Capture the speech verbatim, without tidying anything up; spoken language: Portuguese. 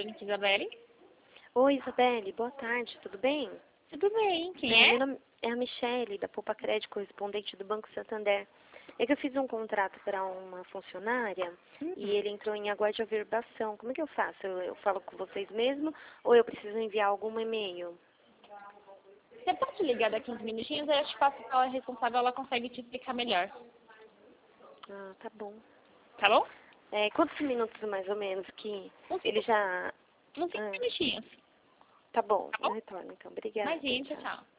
Clínica Isabelle. Oi, Isabelle, boa tarde, tudo bem? Tudo bem, quem É, é? meu nome é a Michele, da Poupa Crédito, correspondente do Banco Santander. É que eu fiz um contrato para uma funcionária e Uhum. ele entrou em aguardo de averbação. Como é que eu faço? Eu, eu falo com vocês mesmo ou eu preciso enviar algum e-mail? Você pode ligar daqui uns minutinhos, aí eu te passo qual é a responsável, ela consegue te explicar melhor. Ah, tá bom. Tá bom? É, quantos minutos mais ou menos que Uns ele cinco, já... uns cinco Ah, minutinhos. tá bom, Tá eu bom? retorno então. Obrigada, Imagina, tchau, tchau. tchau.